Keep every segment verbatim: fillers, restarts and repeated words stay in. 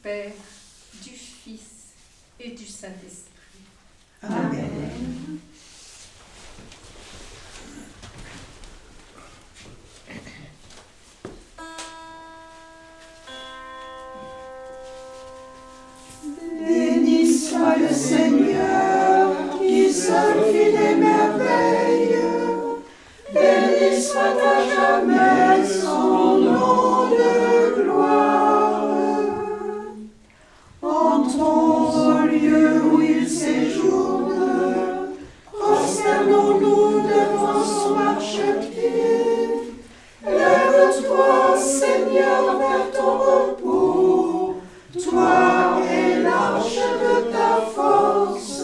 Père, du Fils et du Saint-Esprit. Amen. Béni soit le Seigneur, qui seul fit des merveilles. Béni soit à jamais son nom de gloire. Entrons au lieu où il séjourne, prosternons-nous devant son marchepied. Lève-toi, Seigneur, vers ton repos, toi et l'arche de ta force.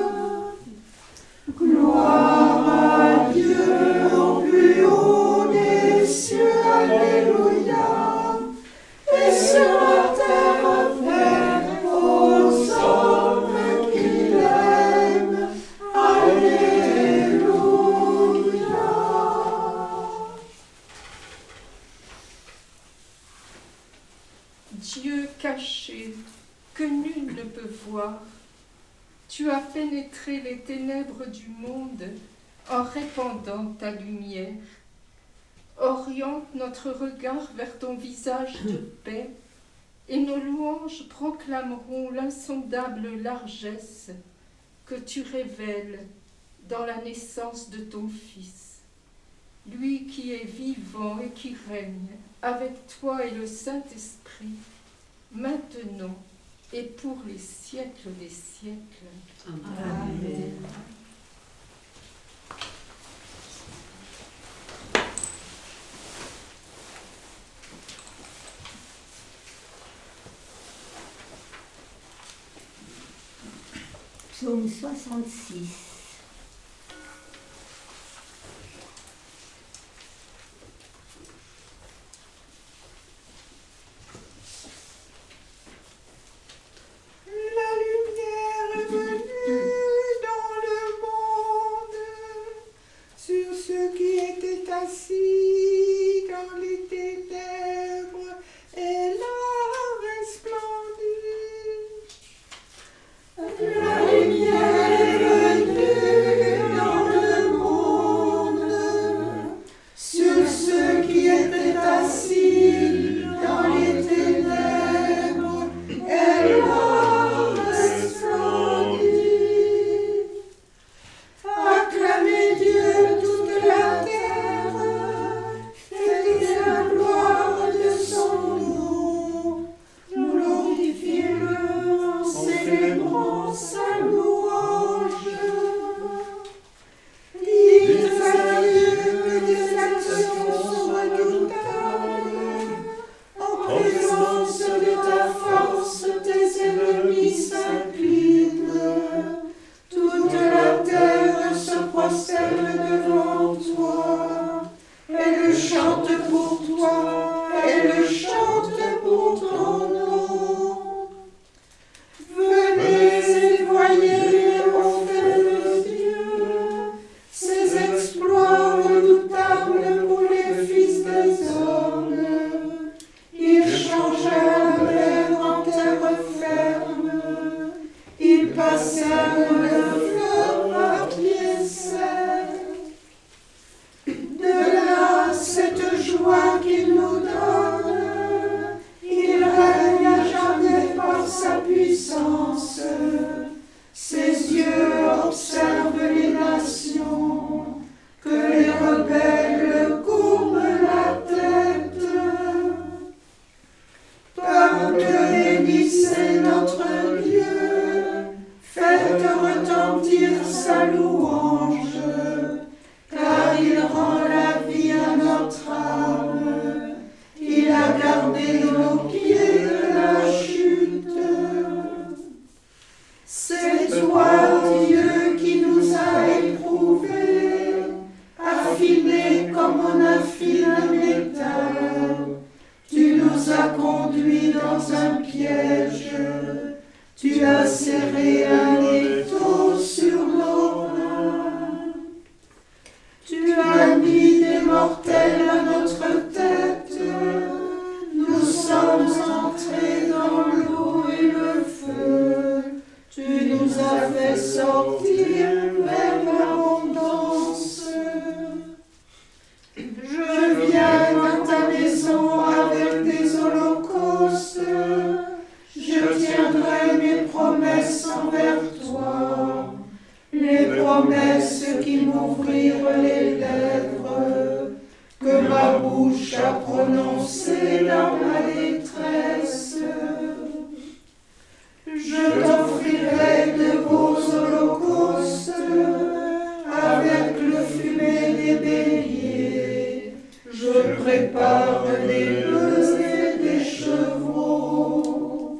Gloire à Dieu au plus haut des cieux, alléluia. Et sur la terre paix aux hommes qui l'aiment, alléluia. Dieu caché, que nul ne peut voir, tu as pénétré les ténèbres du monde en répandant ta lumière. Oriente notre regard vers ton visage de paix, et nos louanges proclameront l'insondable largesse que tu révèles dans la naissance de ton Fils. Lui qui est vivant et qui règne avec toi et le Saint-Esprit, maintenant et pour les siècles des siècles. Amen. Psaume soixante-six. Nous sommes entrés dans l'eau. promesses qui m'ouvrirent les lèvres, que ma bouche a prononcées dans ma détresse. Je t'offrirai de beaux holocaustes avec le fumet des béliers. Je prépare des bœufs et des chevreaux.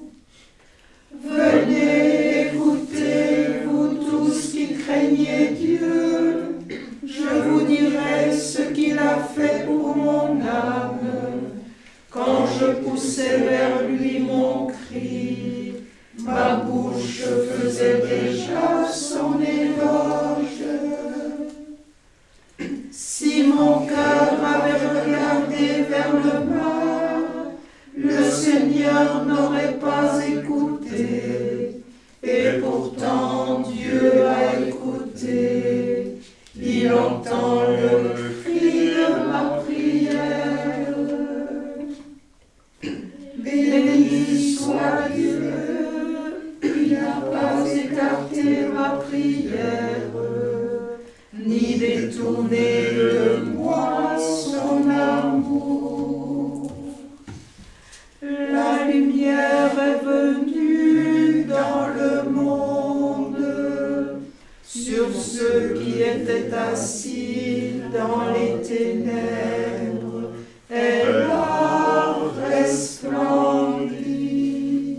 Venez écouter, vous tous qui craignez Dieu. Je vous dirai ce qu'il a fait pour mon âme. Quand je poussais vers lui mon cri, ma bouche faisait déjà son éloge. Si mon cœur avait regardé vers le bas, le Seigneur n'aurait pas écouté. Et pourtant Dieu a écouté. Il entend le cri de ma prière. Béni soit Dieu, il n'a pas écarté ma prière, ni détourné de moi son amour. La lumière est venue dans le monde, sur ceux qui étaient assis dans les ténèbres. Elle a resplendi.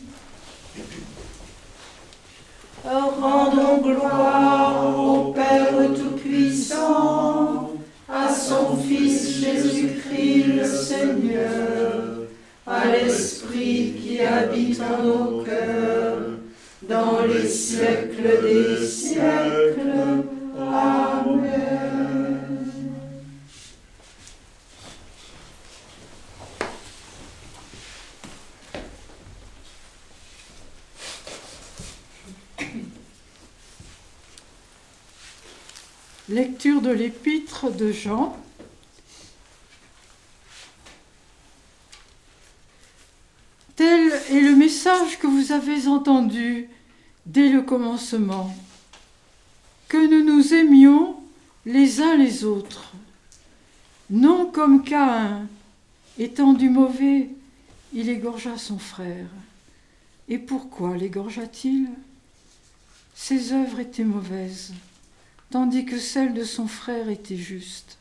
Rendons gloire au Père Tout-Puissant, à son Fils Jésus-Christ le Seigneur, à l'Esprit qui habite en nos cœurs, dans les siècles des siècles. Amen. Lecture de l'épître de Jean. Tel est le message que vous avez entendu dès le commencement, que nous nous aimions les uns les autres, non comme Caïn, étant du mauvais, il égorgea son frère. Et pourquoi l'égorgea-t-il ? Ses œuvres étaient mauvaises, tandis que celles de son frère étaient justes.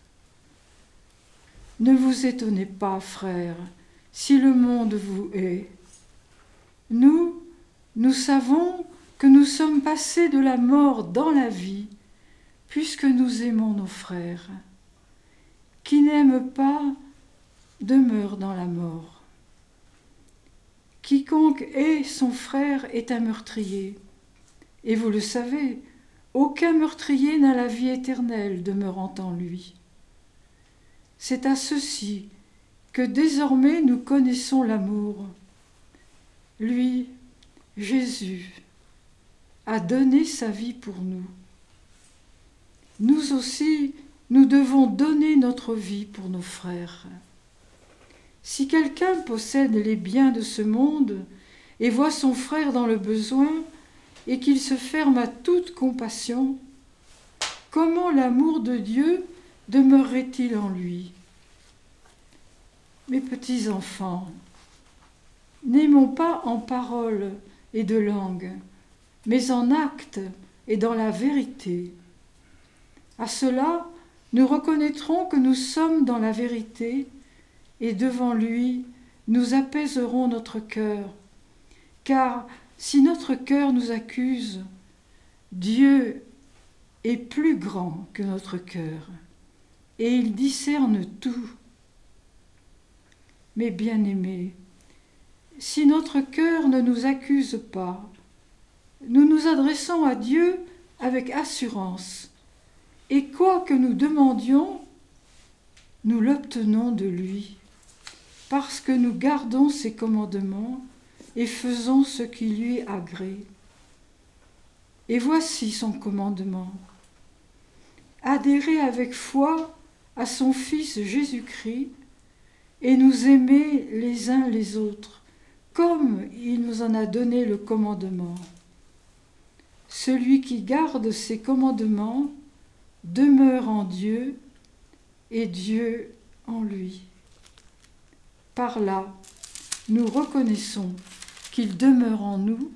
Ne vous étonnez pas, frères, si le monde vous hait. Nous, nous savons que nous sommes passés de la mort dans la vie, puisque nous aimons nos frères. Qui n'aime pas demeure dans la mort. Quiconque hait son frère est un meurtrier. Et vous le savez, aucun meurtrier n'a la vie éternelle demeurant en lui. C'est à ceci que désormais nous connaissons l'amour. Lui, Jésus, a donné sa vie pour nous. Nous aussi, nous devons donner notre vie pour nos frères. Si quelqu'un possède les biens de ce monde et voit son frère dans le besoin, et qu'il se ferme à toute compassion, comment l'amour de Dieu demeurerait-il en lui ? Mes petits enfants, n'aimons pas en parole et de langue, mais en acte et dans la vérité. À cela, nous reconnaîtrons que nous sommes dans la vérité, et devant lui, nous apaiserons notre cœur, car si notre cœur nous accuse, Dieu est plus grand que notre cœur, et il discerne tout. Mes bien-aimés, si notre cœur ne nous accuse pas, nous nous adressons à Dieu avec assurance, et quoi que nous demandions, nous l'obtenons de lui, parce que nous gardons ses commandements et faisons ce qui lui agrée. Et voici son commandement. Adhérer avec foi à son Fils Jésus-Christ et nous aimer les uns les autres, comme il nous en a donné le commandement. celui qui garde ses commandements demeure en Dieu et Dieu en lui. Par là, nous reconnaissons qu'il demeure en nous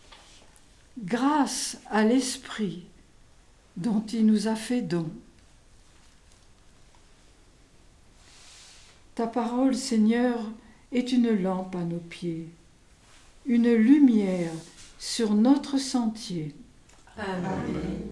grâce à l'Esprit dont il nous a fait don. Ta parole, Seigneur, est une lampe à nos pieds, une lumière sur notre sentier. Amen.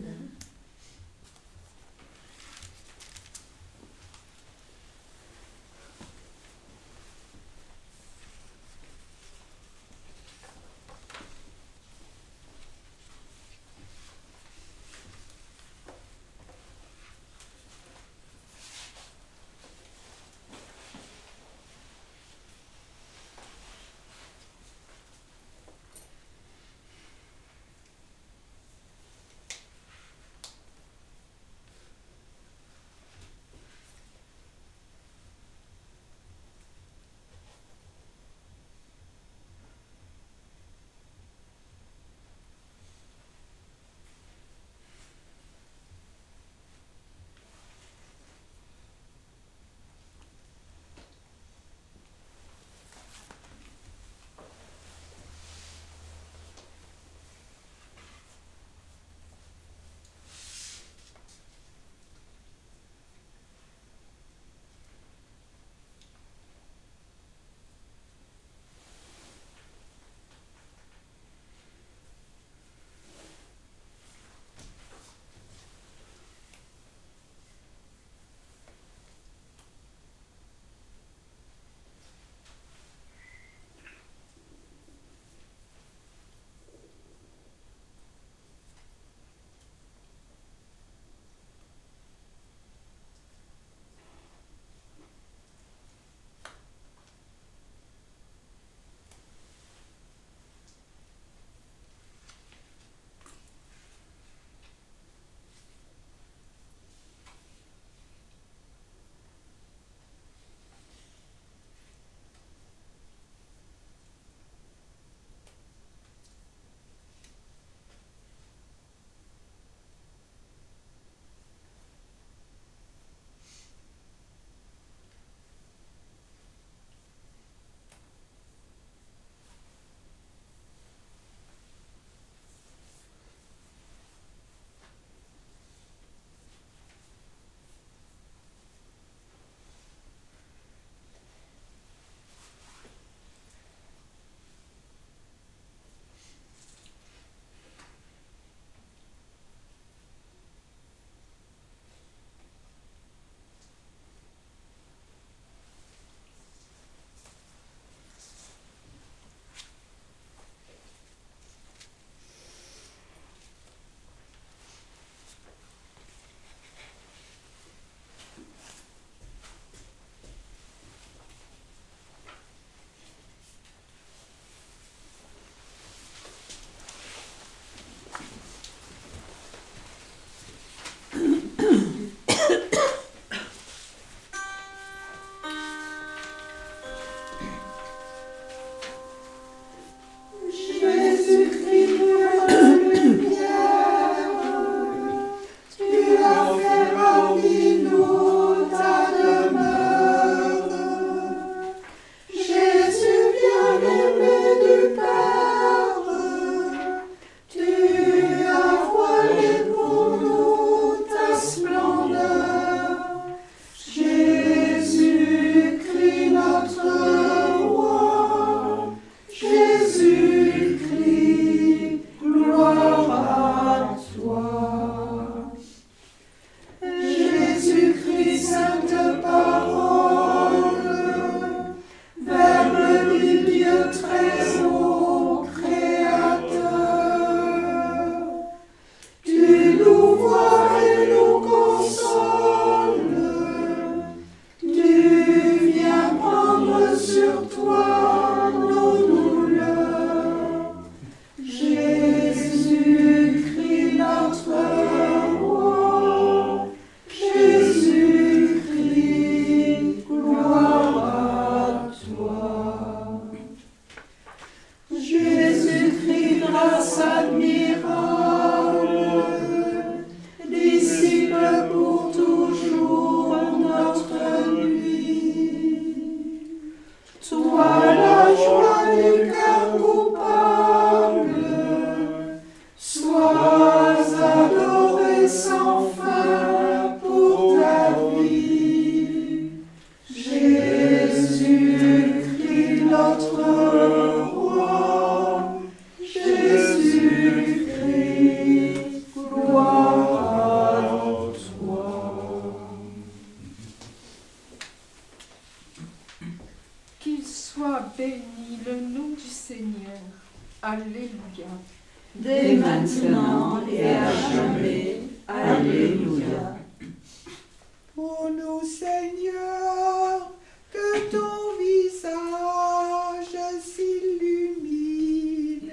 Qu'il soit béni le nom du Seigneur. Alléluia. Dès maintenant et à jamais. Alléluia. Pour nous, Seigneur, que ton visage s'illumine.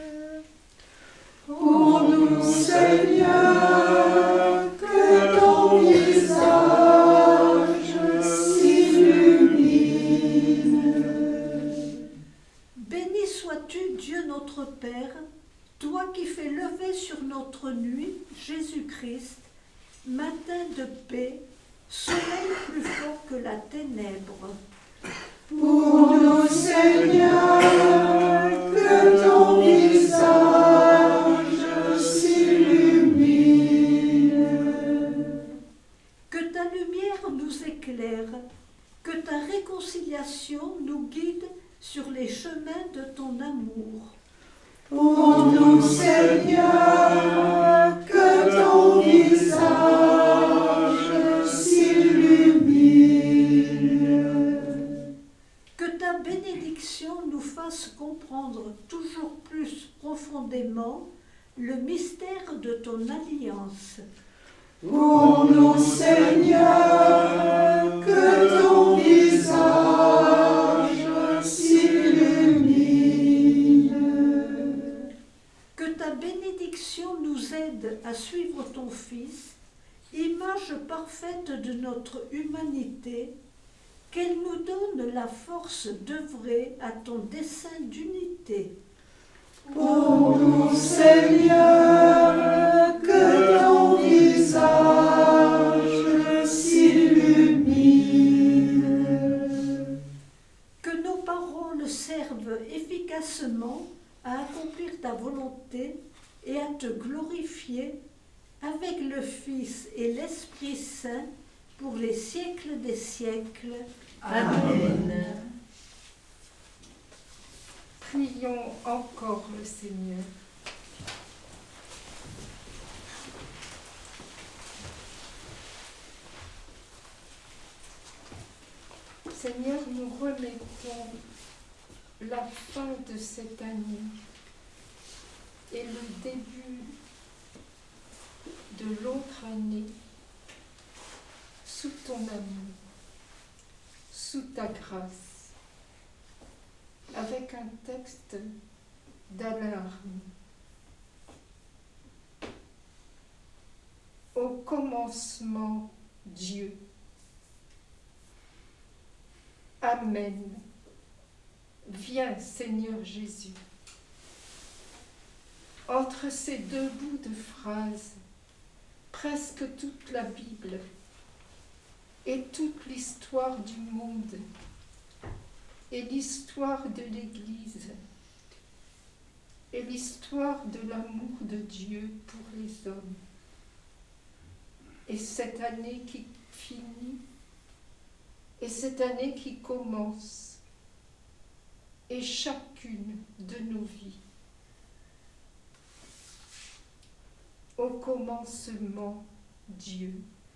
Pour nous, Seigneur, que ton visage s'illumine. Béni sois-tu, Dieu notre Père, toi qui fais lever sur notre nuit Jésus-Christ, matin de paix, soleil plus fort que la ténèbre. Pour nous, Seigneur, que ton visage s'illumine. Que ta lumière nous éclaire, que ta réconciliation nous guide sur les chemins de ton amour. Pour nous, Seigneur, que ton visage s'illumine. Que ta bénédiction nous fasse comprendre toujours plus profondément le mystère de ton alliance. Pour nous, Seigneur, que ton visage s'illumine. Que ta bénédiction nous aide à suivre ton Fils, image parfaite de notre humanité, qu'elle nous donne la force d'œuvrer à ton dessein d'unité. Pour nous, Seigneur, que ton visage s'illumine. Que nos paroles servent efficacement à accomplir ta volonté et à te glorifier avec le Fils et l'Esprit Saint pour les siècles des siècles. Amen. Prions encore le Seigneur. Seigneur, nous remettons la fin de cette année et le début de l'autre année sous ton amour, sous ta grâce, avec un texte d'Alain Arnoux. Au commencement, Dieu. Amen. Viens, Seigneur Jésus. Entre ces deux bouts de phrases, presque toute la Bible et toute l'histoire du monde et l'histoire de l'Église et l'histoire de l'amour de Dieu pour les hommes. Et cette année qui finit, et cette année qui commence, et chacune de nos vies. Au commencement, Dieu.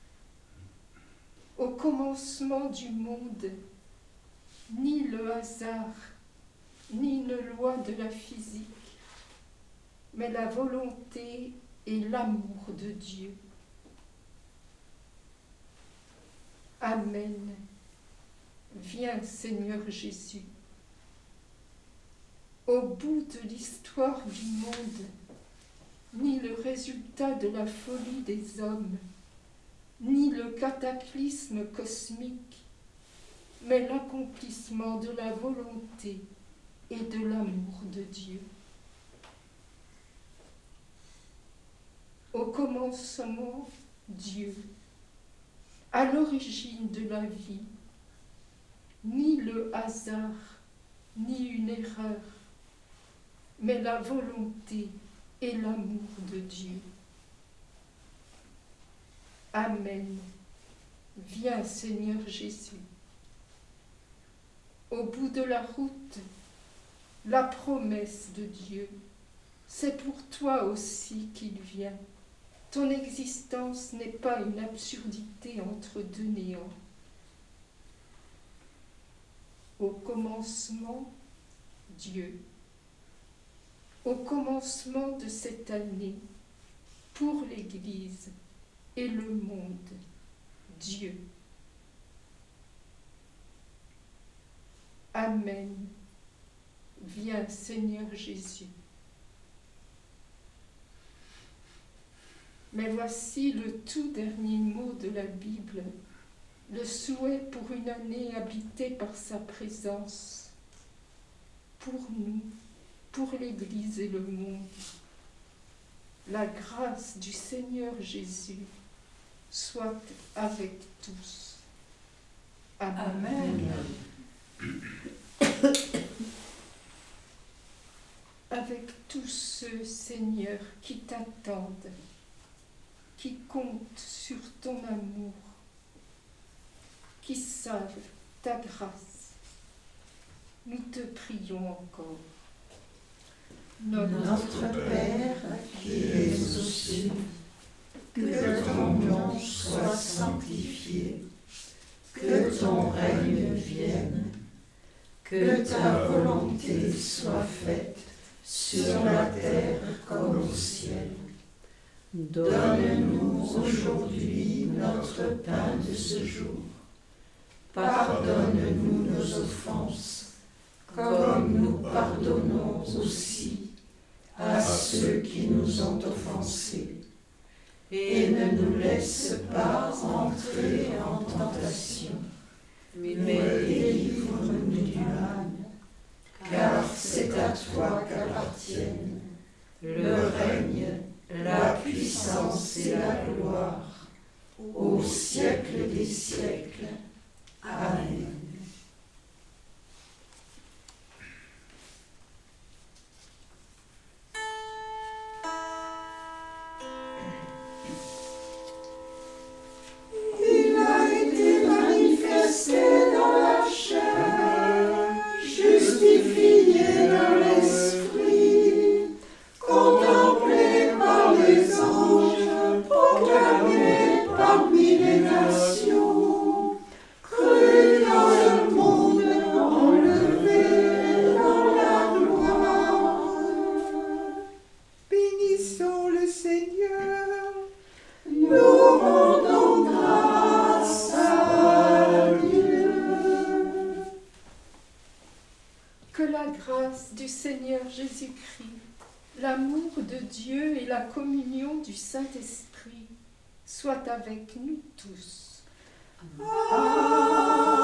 Au commencement du monde, ni le hasard, ni une loi de la physique, mais la volonté et l'amour de Dieu. Amen. Viens, Seigneur Jésus. Au bout de l'histoire du monde, ni le résultat de la folie des hommes, ni le cataclysme cosmique, mais l'accomplissement de la volonté et de l'amour de Dieu. Au commencement, Dieu, à l'origine de la vie, ni le hasard, ni une erreur, mais la volonté et l'amour de Dieu. Amen. Viens, Seigneur Jésus. Au bout de la route, la promesse de Dieu, c'est pour toi aussi qu'il vient. Ton existence n'est pas une absurdité entre deux néants. Au commencement, Dieu. Au commencement de cette année, pour l'Église et le monde, Dieu. Amen. Viens, Seigneur Jésus. Mais voici le tout dernier mot de la Bible, le souhait pour une année habitée par sa présence, pour nous, pour l'Église et le monde. La grâce du Seigneur Jésus soit avec tous. Amen. Amen. Avec tous ceux, Seigneur, qui t'attendent, qui comptent sur ton amour, qui savent ta grâce, nous te prions encore. Notre, Notre Père, qui es aux cieux, que ton nom soit sanctifié, que ton règne vienne, que ta volonté soit faite sur la terre comme au ciel. Donne-nous aujourd'hui notre pain de ce jour. Pardonne-nous nos offenses, comme nous pardonnons aussi à ceux qui nous ont offensés. Et ne nous laisse pas entrer en tentation, mais délivre-nous du mal, car c'est à toi qu'appartiennent le règne, la puissance et la gloire, au siècle des siècles. Amen. Il a été manifesté dans la chair, justifié dans l'esprit, contemplé par les anges, proclamé parmi les nations, cru dans le monde, enlevé dans la gloire. Bénissons le Seigneur, nous rendons grâce à Dieu. Que la grâce du Seigneur Jésus-Christ, l'amour de Dieu et la communion du Saint-Esprit soient avec nous tous. Amen.